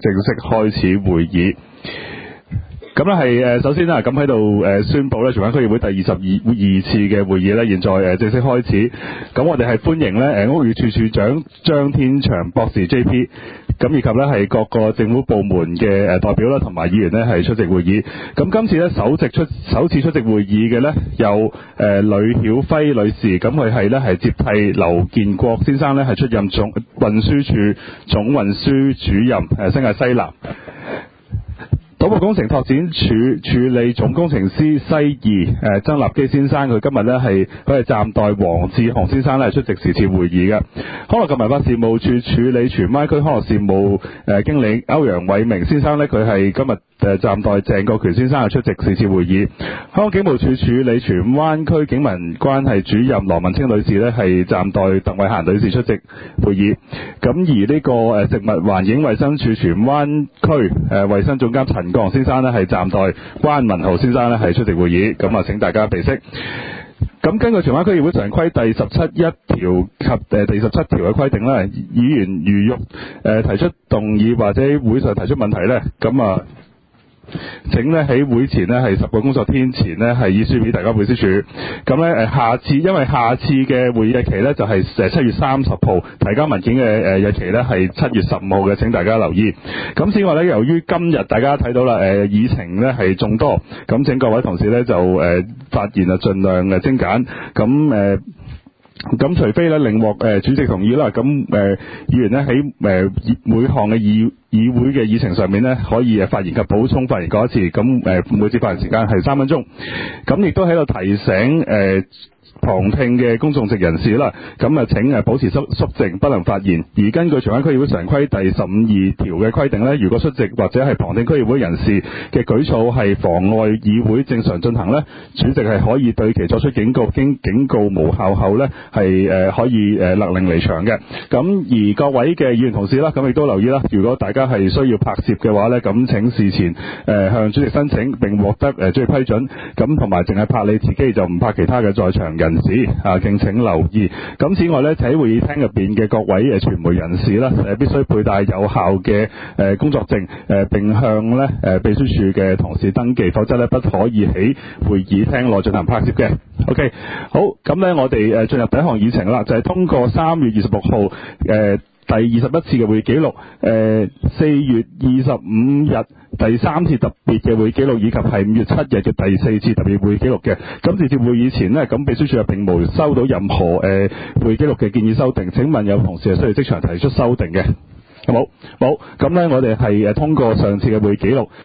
正式開始會議。咁咧係首先啦，咁喺度宣佈咧，荃灣區議會第22次嘅會議咧，現在正式開始。咁我哋係歡迎咧屋宇署署長張天祥博士 JP， 咁以及咧係各個政府部門嘅代表啦，同埋議員咧係出席會議。咁今次咧首次出席會議嘅咧有呂曉輝女士，咁佢係咧係接替劉建國先生咧係出任運輸署總運輸主任新界西南。土木工程拓展署處理總工程師西二曾立基先生，佢今日咧佢係暫代黃志雄先生咧出席是次會議嘅。康樂及文化事務處處理荃灣區康樂事務經理歐陽偉明先生咧，佢係今日暫代鄭國權先生係出席是次會議。香港警務處處理荃灣區警民關係主任羅文清女士咧係暫代鄧慧嫻女士出席會議。咁而呢個食物環境衛生署荃灣區衛生總監陳國雄先生咧係暫代關文豪先生咧係出席會議。咁啊請大家備悉。咁根據荃灣區議會常規第17條及第17條嘅規定咧，議員如欲提出動議或者會上提出問題咧，咁啊請咧喺會前咧係10個工作天前咧係以書俾大家會議處。咁咧因為下次嘅會議日期咧就係7月30號，提交文件嘅日期咧係7月15號嘅，請大家留意。咁此外咧，由於今日大家睇到啦議程咧係眾多，咁請各位同事咧就發言啊盡量精簡。咁除非咧另獲主席同意啦，咁議員咧喺每項嘅議會嘅議程上面咧可以發言及補充發言過一次，咁每次發言時間係3分鐘。咁亦都喺度提醒旁聽嘅公眾席人士啦，咁請保持肅靜，不能發言。而根據荃灣區議會常規第15條嘅規定咧，如果出席或者係旁聽區議會人士嘅舉措係妨礙議會正常進行咧，主席係可以對其作出警告，經警告無效後咧係可以勒令離場嘅。咁而各位嘅議員同事啦，咁亦都留意啦，如果大家係需要拍攝嘅話咧，咁請事前向主席申請並獲得主席批准，咁同埋淨係拍你自己，就唔拍其他嘅在場人士敬請留意。咁此外咧，喺會議廳入邊嘅各位傳媒人士啦，必須佩戴有效嘅工作證，並向咧秘書處嘅同事登記，否則咧不可以喺會議廳內進行拍攝嘅。OK， 好，咁咧我哋進入第一項議程啦，就係通過3月26號第21次嘅會議記錄，4月25日第3次特別嘅會議記錄，以及係5月7日嘅第4次特別會議記錄嘅。咁直至會議前呢，咁秘書處並無收到任何會議記錄嘅建議修訂。請問有同事係需要即場提出修訂嘅？好冇？好，咁咧我哋係通過上次嘅會議記錄。